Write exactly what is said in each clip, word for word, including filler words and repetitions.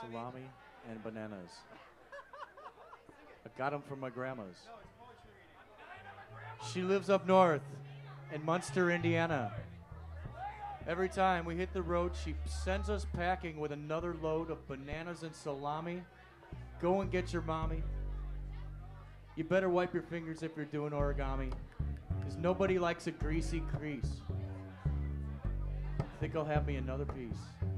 salami, and bananas. I got them from my grandma's. She lives up north in Munster, Indiana. Every time we hit the road, she sends us packing with another load of bananas and salami. Go and get your mommy. You better wipe your fingers if you're doing origami, because nobody likes a greasy crease. I think I'll have me another piece.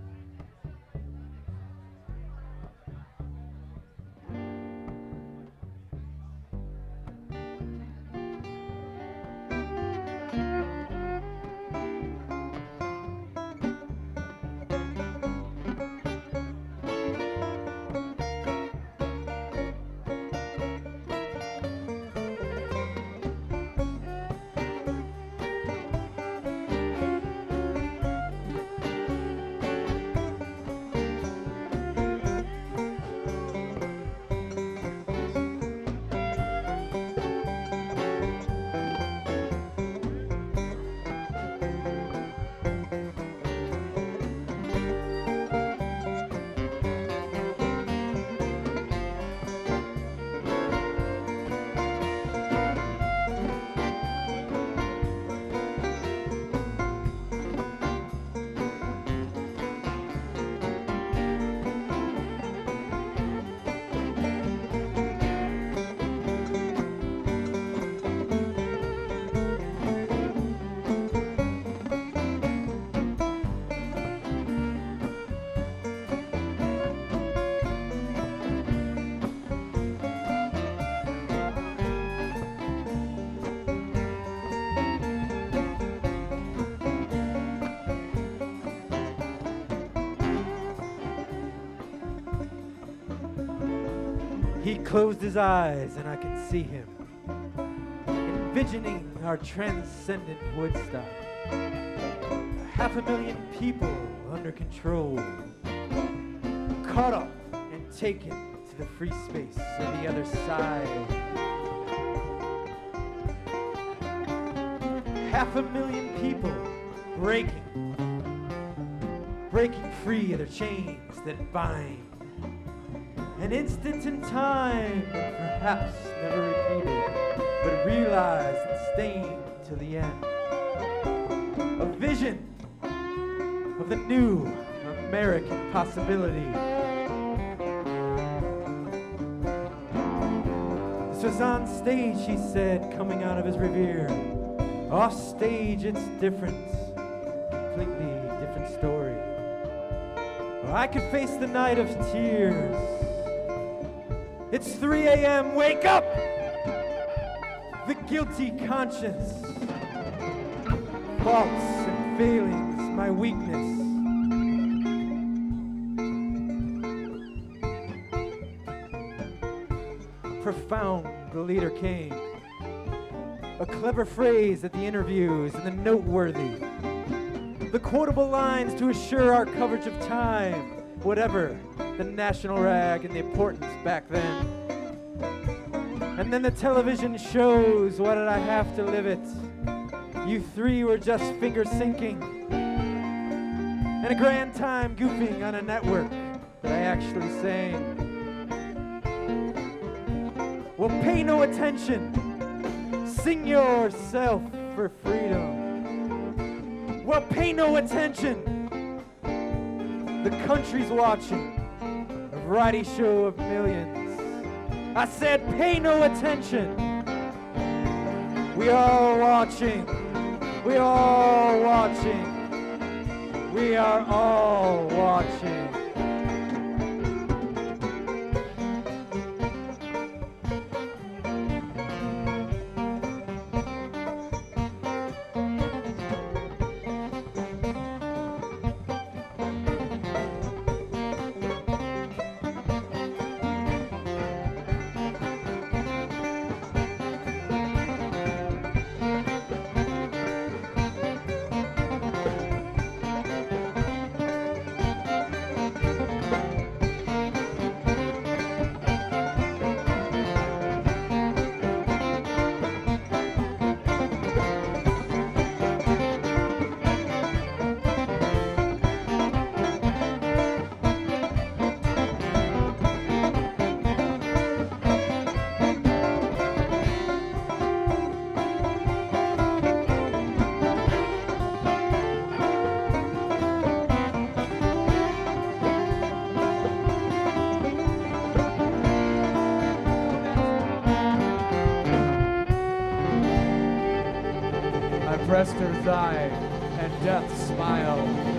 He closed his eyes and I could see him, envisioning our transcendent Woodstock. Half a million people under control, caught up and taken to the free space of the other side. Half a million people breaking, breaking free of their chains that bind. An instant in time, perhaps never repeated, but realized and stained to the end. A vision of the new American possibility. This was on stage, he said, coming out of his revere. Off stage, it's different, completely different story. I could face the night of tears. It's three a m, wake up! The guilty conscience. Faults and failings, my weakness. Profound, the leader came. A clever phrase at the interviews and the noteworthy. The quotable lines to assure our coverage of time, whatever the national rag and the importance back then. And then the television shows, why did I have to live it? You three were just finger sinking. And a grand time goofing on a network that I actually sang. Well, pay no attention. Sing yourself for freedom. Well, pay no attention. The country's watching. Variety show of millions. I said, pay no attention. We are watching. We are watching. We are all watching. pressed her thigh, and death smiled.